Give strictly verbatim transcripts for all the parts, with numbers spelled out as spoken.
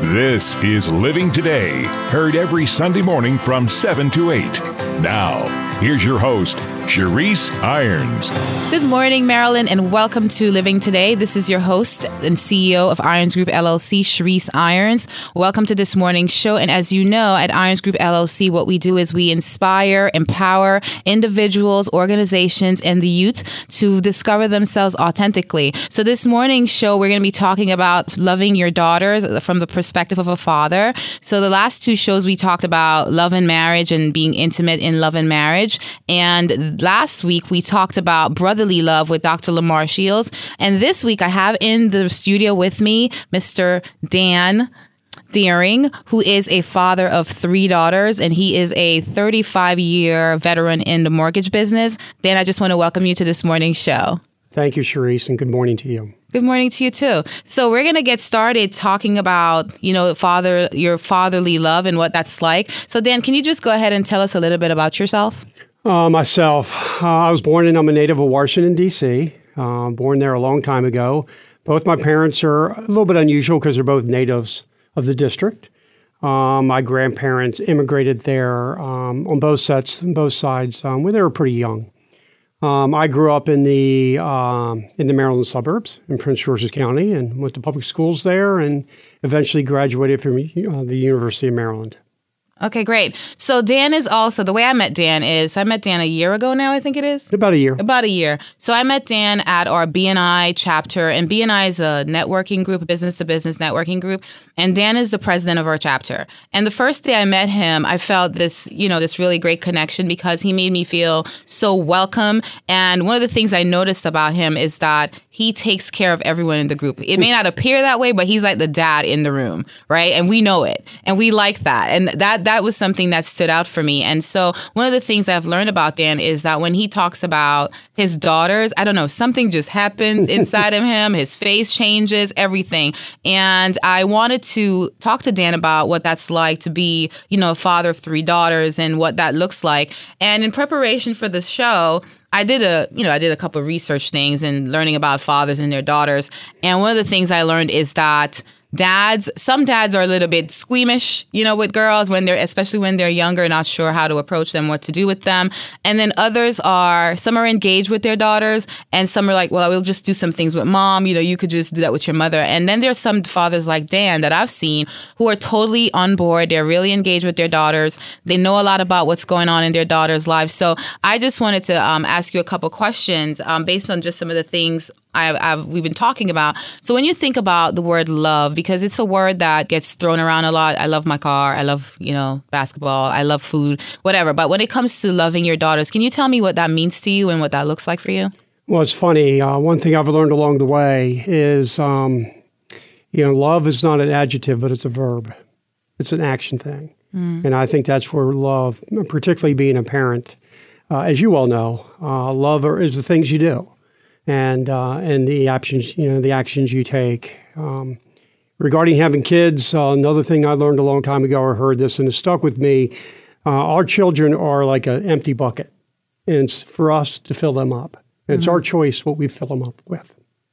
This is Living Today, heard every Sunday morning from seven to eight. Now, here's your host, Sharice Irons. Good morning, Maryland, and welcome to Living Today. This is your host and C E O of Irons Group L L C, Sharice Irons. Welcome to this morning's show. And as you know, at Irons Group L L C, what we do is we inspire, empower individuals, organizations, and the youth to discover themselves authentically. So this morning's show, we're going to be talking about loving your daughters from the perspective of a father. So the last two shows, we talked about love and marriage and being intimate in love and marriage. And last week, we talked about brotherly love with Doctor Lamar Shields. And this week, I have in the studio with me Mister Dan Deering, who is a father of three daughters, and he is a thirty-five-year veteran in the mortgage business. Dan, I just want to welcome you to this morning's show. Thank you, Sharice, and good morning to you. Good morning to you, too. So we're going to get started talking about, you know, father, your fatherly love and what that's like. So, Dan, can you just go ahead and tell us a little bit about yourself? Uh, myself, uh, I was born and I'm a native of Washington, D C, uh, born there a long time ago. Both my parents are a little bit unusual because they're both natives of the district. Um, my grandparents immigrated there um, on both sets, both sides, um, when they were pretty young. Um, I grew up in the um, in the Maryland suburbs in Prince George's County and went to public schools there and eventually graduated from uh, the University of Maryland. Okay, great. So Dan is also, the way I met Dan is, I met Dan a year ago now, I think it is? About a year. About a year. So I met Dan at our B N I chapter, and B N I is a networking group, a business-to-business networking group, and Dan is the president of our chapter. And the first day I met him, I felt this, you know, this really great connection because he made me feel so welcome. And one of the things I noticed about him is that he takes care of everyone in the group. It may not appear that way, but he's like the dad in the room, right? And we know it, and we like that. And that that was something that stood out for me. And so one of the things I've learned about Dan is that when he talks about his daughters, I don't know, something just happens inside of him. His face changes, everything. And I wanted to talk to Dan about what that's like to be, you know, a father of three daughters and what that looks like. And in preparation for the show, I did a, you know, I did a couple of research things and learning about fathers and their daughters. And one of the things I learned is that dads, some dads are a little bit squeamish, you know, with girls when they're, especially when they're younger, not sure how to approach them, what to do with them. And then others are, some are engaged with their daughters and some are like, well, I will just do some things with mom. You know, you could just do that with your mother. And then there's some fathers like Dan that I've seen who are totally on board. They're really engaged with their daughters. They know a lot about what's going on in their daughters' lives. So I just wanted to um, ask you a couple questions um, based on just some of the things I've, I've, we've been talking about. So when you think about the word love, because it's a word that gets thrown around a lot. I love my car. I love, you know, basketball. I love food, whatever. But when it comes to loving your daughters, can you tell me what that means to you and what that looks like for you? Well, it's funny. Uh, one thing I've learned along the way is, um, you know, love is not an adjective, but it's a verb. It's an action thing. Mm. And I think that's where love, particularly being a parent, uh, as you all know, uh, love are, is the things you do. And uh, and the actions, you know, the actions you take. Um, regarding having kids, uh, another thing I learned a long time ago, I heard this and it stuck with me. Uh, our children are like an empty bucket, and it's for us to fill them up. And it's mm-hmm. our choice what we fill them up with.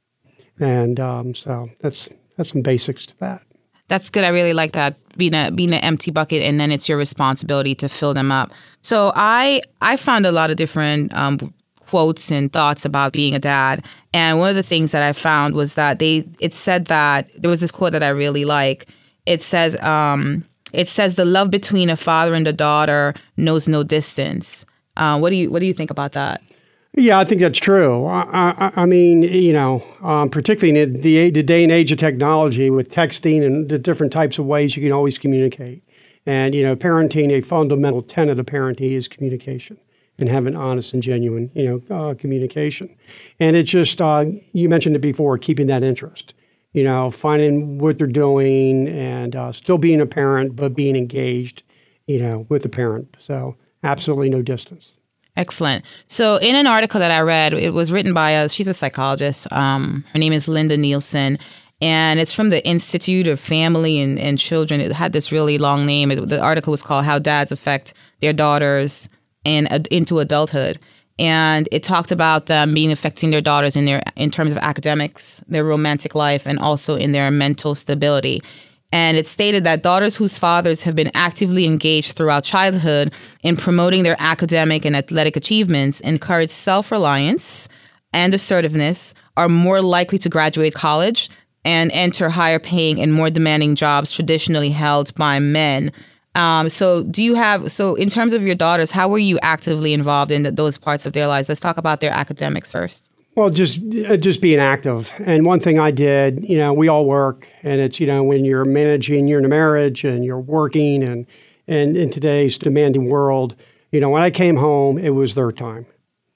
And um, so that's that's some basics to that. That's good. I really like that, being a being an empty bucket, and then it's your responsibility to fill them up. So I I found a lot of different Um, quotes and thoughts about being a dad. And one of the things that I found was that they, it said that, there was this quote that I really like. It says, um, it says the love between a father and a daughter knows no distance. Uh, what do you, what do you think about that? Yeah, I think that's true. I, I, I mean, you know, um, particularly in the, the day and age of technology with texting and the different types of ways you can always communicate. And, you know, parenting, a fundamental tenet of parenting is communication. And having honest and genuine, you know, uh, communication. And it's just, uh, you mentioned it before, keeping that interest, you know, finding what they're doing and uh, still being a parent, but being engaged, you know, with the parent. So absolutely no distance. Excellent. So in an article that I read, it was written by a, she's a psychologist. Um, her name is Linda Nielsen. And it's from the Institute of Family and, and Children. It had this really long name. It, the article was called How Dads Affect Their Daughters and uh, into Adulthood. And it talked about them being affecting their daughters in their in terms of academics, their romantic life, and also in their mental stability. And it stated that daughters whose fathers have been actively engaged throughout childhood in promoting their academic and athletic achievements encourage self-reliance and assertiveness, are more likely to graduate college and enter higher paying and more demanding jobs traditionally held by men. Um, so do you have, so in terms of your daughters, how were you actively involved in those parts of their lives? Let's talk about their academics first. Well, just just being active. And one thing I did, you know, we all work, and it's, you know, when you're managing, you're in a marriage and you're working, and, and in today's demanding world, you know, when I came home, it was their time.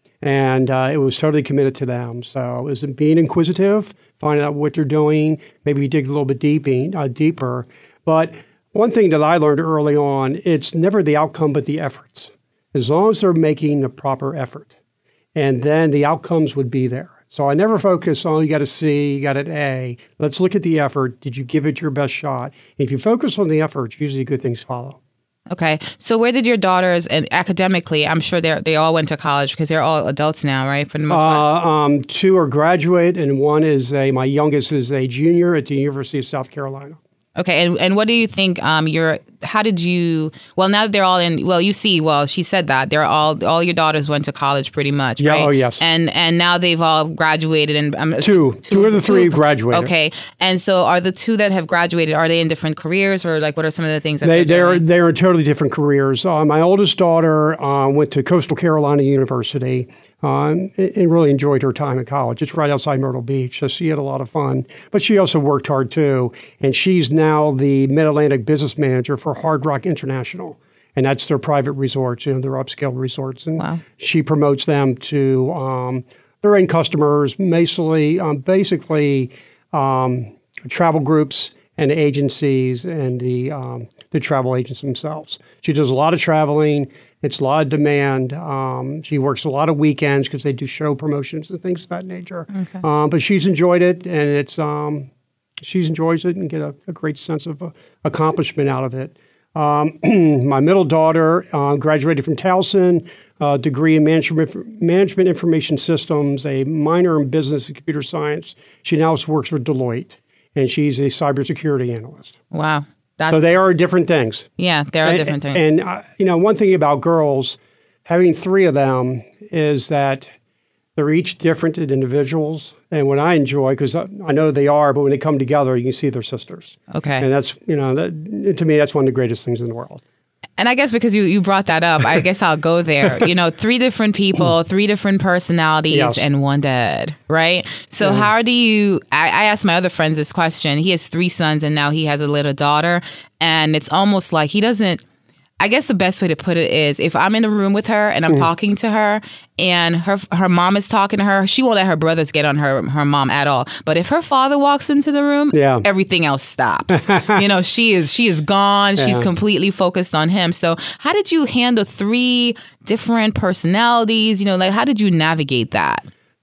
And uh, it was totally committed to them. So it was being inquisitive, finding out what they're doing, maybe dig a little bit deep, uh, deeper. But one thing that I learned early on, it's never the outcome but the efforts. As long as they're making the proper effort. And then the outcomes would be there. So I never focus on, oh, you got a C, you got an A. Let's look at the effort. Did you give it your best shot? If you focus on the effort, usually good things follow. Okay. So where did your daughters, and academically, I'm sure they they all went to college because they're all adults now, right? For the most part. Uh, um, two are graduate, and one is a, my youngest is a junior at the University of South Carolina. Okay, and and what do you think? Um, your how did you? Well, now that they're all in. Well, you see, well, she said that they're all all your daughters went to college, pretty much. Yeah. Right? Oh, yes. And and now they've all graduated, and um, two, two, two of the three two, graduated. Okay, and so are the two that have graduated? Are they in different careers, or like what are some of the things that they they're they're doing? they're in totally different careers? Uh, my oldest daughter uh, went to Coastal Carolina University. Um, and really enjoyed her time at college. It's right outside Myrtle Beach, so she had a lot of fun. But she also worked hard, too. And she's now the Mid-Atlantic business manager for Hard Rock International. And that's their private resorts, you know, their upscale resorts. And wow. She promotes them to um, their end customers, basically, um, basically um, travel groups and agencies and the um, the travel agents themselves. She does a lot of traveling. It's a lot of demand. Um, she works a lot of weekends because they do show promotions and things of that nature. Okay. Um, but she's enjoyed it, and it's um, she's enjoys it and get a, a great sense of uh, accomplishment out of it. Um, my middle daughter uh, graduated from Towson, a degree in management, management information systems, a minor in business and computer science. She now works for Deloitte, and she's a cybersecurity analyst. Wow. That's, so they are different things. Yeah, they are and, different things. And, uh, you know, one thing about girls, having three of them, is that they're each different individuals. And what I enjoy, because I know they are, but when they come together, you can see they're sisters. Okay. And that's, you know, that, to me, that's one of the greatest things in the world. And I guess because you, you brought that up, I guess I'll go there. You know, three different people, three different personalities, yes. and one dad, right? So yeah. How do you, I, I asked my other friends this question. He has three sons and now he has a little daughter. And it's almost like he doesn't, I guess the best way to put it is if I'm in a room with her and I'm mm. talking to her and her her mom is talking to her, she won't let her brothers get on her her mom at all. But if her father walks into the room, yeah. everything else stops. You know, she is she is gone. Yeah. She's completely focused on him. So how did you handle three different personalities? You know, like how did you navigate that?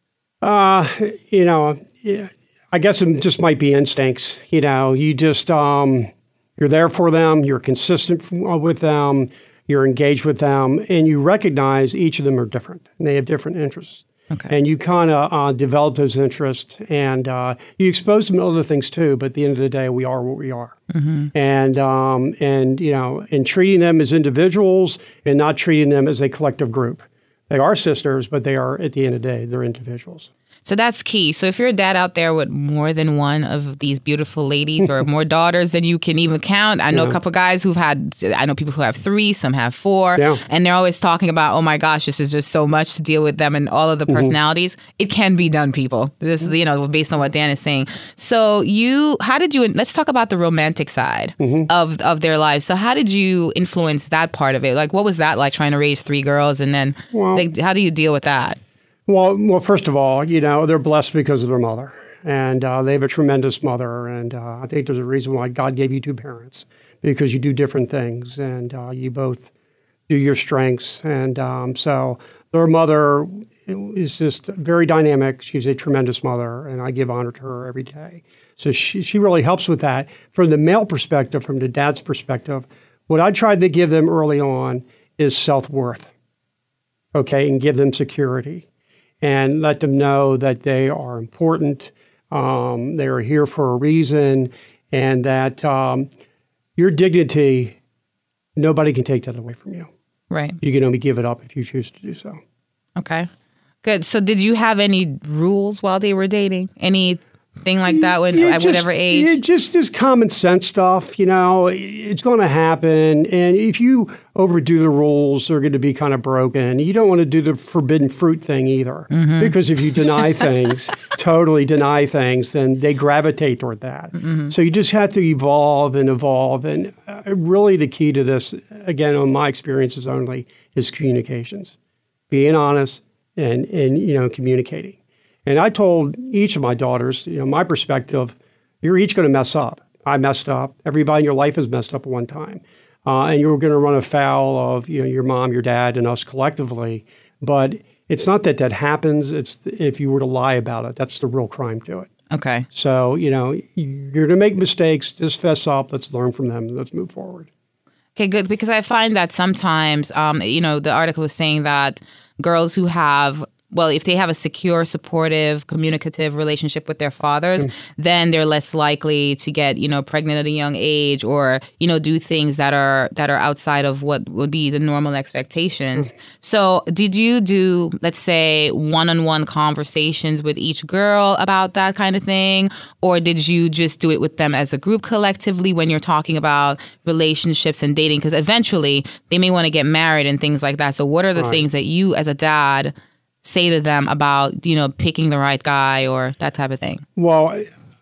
Uh, you know, I guess it just might be instincts. You know, you just... Um, You're there for them, you're consistent with them, you're engaged with them, and you recognize each of them are different, and they have different interests. Okay. And you kind of uh, develop those interests, and uh, you expose them to other things too, but at the end of the day, we are what we are. Mm-hmm. And, um, and you know, and treating them as individuals and not treating them as a collective group. They are sisters, but they are, at the end of the day, they're individuals. So that's key. So if you're a dad out there with more than one of these beautiful ladies or more daughters than you can even count, I know yeah. a couple of guys who've had, I know people who have three, some have four, yeah. and they're always talking about, oh my gosh, this is just so much to deal with them and all of the personalities. Mm-hmm. It can be done, people. This is, you know, based on what Dan is saying. So you, how did you, let's talk about the romantic side mm-hmm. of, of their lives. So how did you influence that part of it? Like, what was that like trying to raise three girls? And then well, like, how do you deal with that? Well, well, first of all, you know, they're blessed because of their mother. And uh, they have a tremendous mother. And uh, I think there's a reason why God gave you two parents, because you do different things and uh, you both do your strengths. And um, so their mother is just very dynamic. She's a tremendous mother, and I give honor to her every day. So she, she really helps with that. From the male perspective, from the dad's perspective, what I tried to give them early on is self-worth, okay, and give them security. And let them know that they are important, um, they are here for a reason, and that um, your dignity, nobody can take that away from you. Right. You can only give it up if you choose to do so. Okay. Good. So did you have any rules while they were dating? Anything like that when, Yeah, at just, whatever age? It just just common sense stuff, you know, it's going to happen. And if you overdo the rules, they're going to be kind of broken. You don't want to do the forbidden fruit thing either. Mm-hmm. Because if you deny things, totally deny things, then they gravitate toward that. Mm-hmm. So you just have to evolve and evolve. And uh, really the key to this, again, on my experiences only, is communications. Being honest and, and you know, communicating. And I told each of my daughters, you know, my perspective, you're each going to mess up. I messed up. Everybody in your life has messed up at one time. Uh, and you're going to run afoul of, you know, your mom, your dad, and us collectively. But it's not that that happens. It's if you were to lie about it, that's the real crime to it. Okay. So, you know, you're going to make mistakes. Just fess up. Let's learn from them. Let's move forward. Okay, good. Because I find that sometimes, um, you know, the article was saying that girls who have, well, if they have a secure, supportive, communicative relationship with their fathers, mm. then they're less likely to get, you know, pregnant at a young age or, you know, do things that are that are outside of what would be the normal expectations. Mm. So did you do, let's say, one-on-one conversations with each girl about that kind of thing? Or did you just do it with them as a group collectively when you're talking about relationships and dating? Because eventually they may want to get married and things like that. So what are the right. things that you as a dad say to them about, you know, picking the right guy or that type of thing? Well,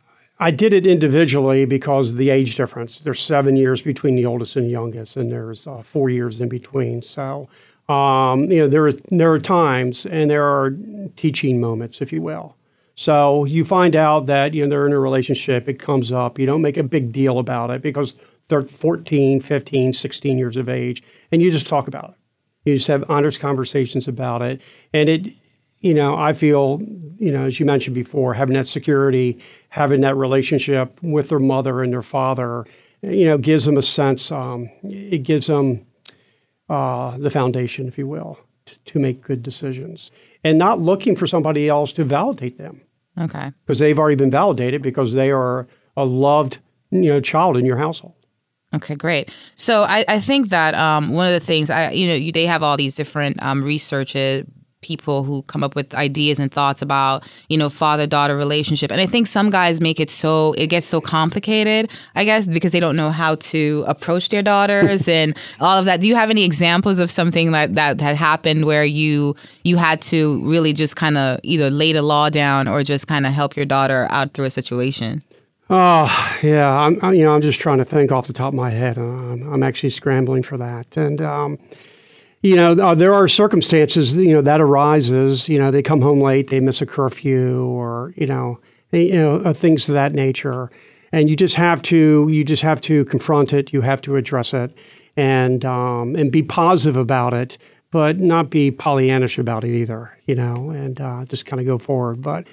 I did it individually because of the age difference. There's seven years between the oldest and the youngest, and there's uh, four years in between. So, um, you know, there are, there are times and there are teaching moments, if you will. So you find out that, you know, they're in a relationship, it comes up, you don't make a big deal about it because they're fourteen, fifteen, sixteen years of age, and you just talk about it. You just have honest conversations about it. And it, you know, I feel, you know, as you mentioned before, having that security, having that relationship with their mother and their father, you know, gives them a sense, um, it gives them uh, the foundation, if you will, to, to make good decisions. And not looking for somebody else to validate them. Okay. Because they've already been validated because they are a loved, you know, child in your household. Okay, great. So I, I think that um, one of the things, I you know, you, they have all these different um, researches, people who come up with ideas and thoughts about, you know, father-daughter relationship. And I think some guys make it so, it gets so complicated, I guess, because they don't know how to approach their daughters and all of that. Do you have any examples of something that, that had happened where you you had to really just kind of either lay the law down or just kind of help your daughter out through a situation? Oh, yeah. I'm, I, you know, I'm just trying to think off the top of my head. Um, I'm actually scrambling for that. And, um, you know, uh, there are circumstances, you know, that arises. You know, they come home late, they miss a curfew or, you know, they, you know, uh, things of that nature. And you just have to, you just have to confront it. You have to address it and, um, and be positive about it, but not be Pollyannish about it either, you know, and uh, just kind of go forward. But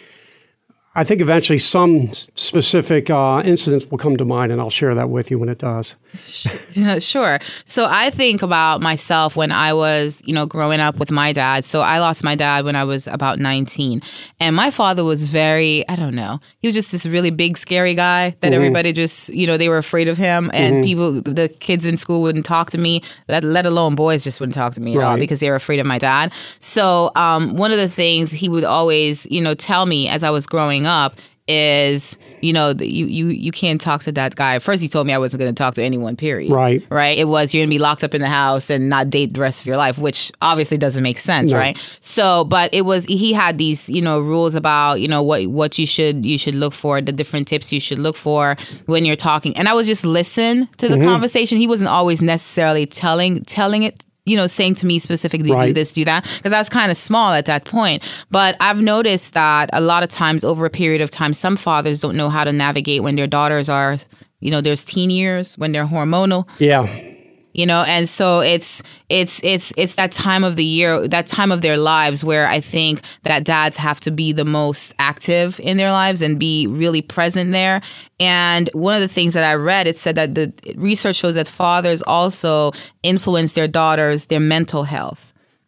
I think eventually some specific uh, incidents will come to mind, and I'll share that with you when it does. Sure. So I think about myself when I was, you know, growing up with my dad. So I lost my dad when I was about nineteen. And my father was very, I don't know, he was just this really big, scary guy that mm-hmm. everybody just, you know, they were afraid of him. And mm-hmm. people, the kids in school wouldn't talk to me, let, let alone boys just wouldn't talk to me at right. all because they were afraid of my dad. So um, one of the things he would always, you know, tell me as I was growing up is, you know, you, you you can't talk to that guy. First, he told me I wasn't going to talk to anyone, period. Right. Right? It was, you're going to be locked up in the house and not date the rest of your life, which obviously doesn't make sense, no. right? So, but it was, he had these, you know, rules about, you know, what what you should you should look for, the different tips you should look for when you're talking. And I would just listen to the mm-hmm. conversation. He wasn't always necessarily telling telling it, you know, saying to me specifically, right. do this, do that, because I was kind of small at that point. But I've noticed that a lot of times over a period of time, some fathers don't know how to navigate when their daughters are, you know, there's teen years, when they're hormonal. Yeah. You know, and so it's it's it's it's that time of the year, that time of their lives where I think that dads have to be the most active in their lives and be really present there. And one of the things that I read, it said that the research shows that fathers also influence their daughters, their mental health.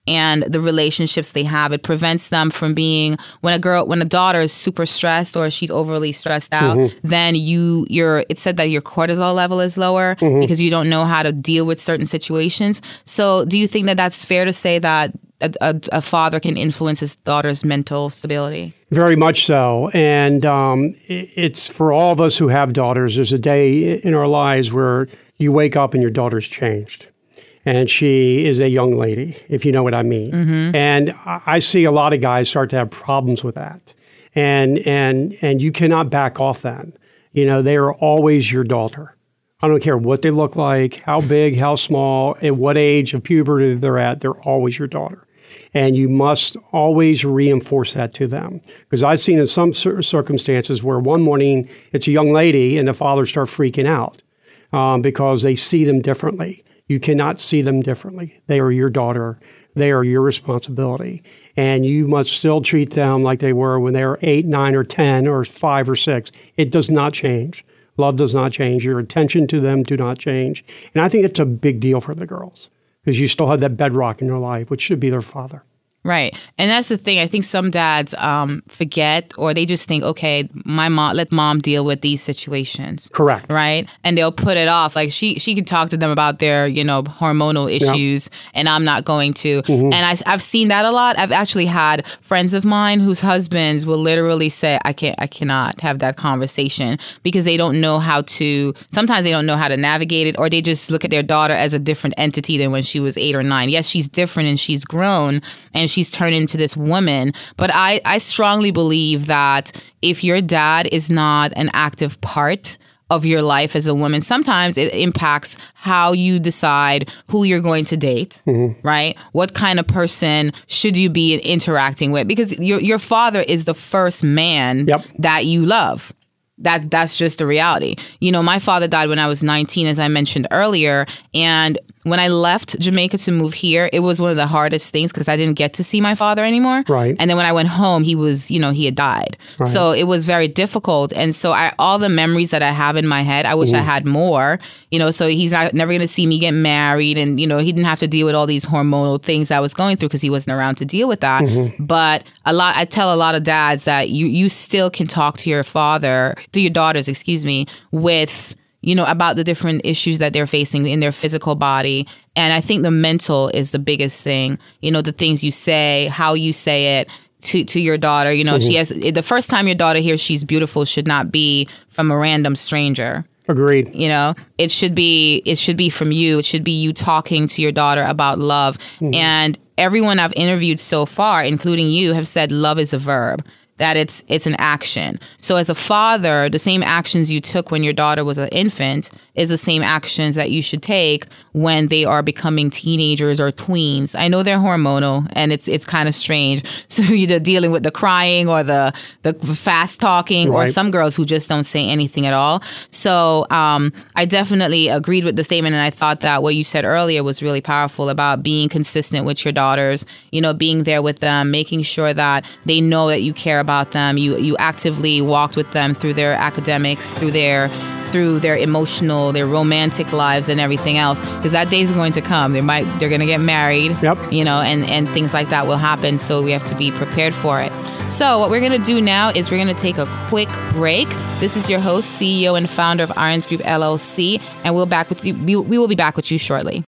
and the relationships they have. It prevents them from being, when a girl, when a daughter is super stressed or she's overly stressed out, mm-hmm. then you, you're, it said that your cortisol level is lower mm-hmm. because you don't know how to deal with certain situations. So do you think that that's fair to say that a, a, a father can influence his daughter's mental stability? Very much so. And um, it's for all of us who have daughters, there's a day in our lives where you wake up and your daughter's changed. And she is a young lady, if you know what I mean. Mm-hmm. And I see a lot of guys start to have problems with that. And and and you cannot back off that. You know, they are always your daughter. I don't care what they look like, how big, how small, at what age of puberty they're at, they're always your daughter. And you must always reinforce that to them. Because I've seen in some circumstances where one morning it's a young lady and the father starts freaking out um, because they see them differently. You cannot see them differently. They are your daughter. They are your responsibility. And you must still treat them like they were when they were eight, nine, or ten, or five or six. It does not change. Love does not change. Your attention to them do not change. And I think it's a big deal for the girls because you still have that bedrock in their life, which should be their father. Right. And that's the thing. I think some dads um, forget, or they just think, okay, my mom, let mom deal with these situations. Correct. Right. And they'll put it off. Like she she can talk to them about their, you know, hormonal issues, yeah. and I'm not going to. Mm-hmm. And I, I've seen that a lot. I've actually had friends of mine whose husbands will literally say, I can't, I cannot have that conversation because they don't know how to, sometimes they don't know how to navigate it, or they just look at their daughter as a different entity than when she was eight or nine. Yes, she's different and she's grown and she's turned into this woman. But I, I strongly believe that if your dad is not an active part of your life as a woman, sometimes it impacts how you decide who you're going to date, mm-hmm. right? What kind of person should you be interacting with? Because your your father is the first man yep. that you love. That that's just the reality. You know, my father died when I was nineteen, as I mentioned earlier, and when I left Jamaica to move here, it was one of the hardest things because I didn't get to see my father anymore. Right. And then when I went home, he was, you know, he had died. Right. So it was very difficult. And so I, all the memories that I have in my head, I wish Ooh. I had more, you know, so he's not never going to see me get married. And, you know, he didn't have to deal with all these hormonal things I was going through because he wasn't around to deal with that. Mm-hmm. But a lot, I tell a lot of dads that you, you still can talk to your father, to your daughters, excuse me, with, you know, about the different issues that they're facing in their physical body. And I think the mental is the biggest thing. You know, the things you say, how you say it to, to your daughter. You know, mm-hmm. she has, the first time your daughter hears she's beautiful should not be from a random stranger. Agreed. You know, it should be, it should be from you. It should be you talking to your daughter about love. Mm-hmm. And everyone I've interviewed so far, including you, have said love is a verb. That it's it's an action. So as a father, the same actions you took when your daughter was an infant is the same actions that you should take when they are becoming teenagers or tweens. I know they're hormonal and it's it's kind of strange. So you're dealing with the crying or the the fast talking right. or some girls who just don't say anything at all. So um, I definitely agreed with the statement, and I thought that what you said earlier was really powerful about being consistent with your daughters, you know, being there with them, making sure that they know that you care about them. You you actively walked with them through their academics, through their through their emotional, their romantic lives and everything else, because that day is going to come. They might, they're going to get married, yep. you know, and, and things like that will happen. So we have to be prepared for it. So what we're going to do now is we're going to take a quick break. This is your host, C E O and founder of Irons Group L L C, and we'll back with you. We, we will be back with you shortly.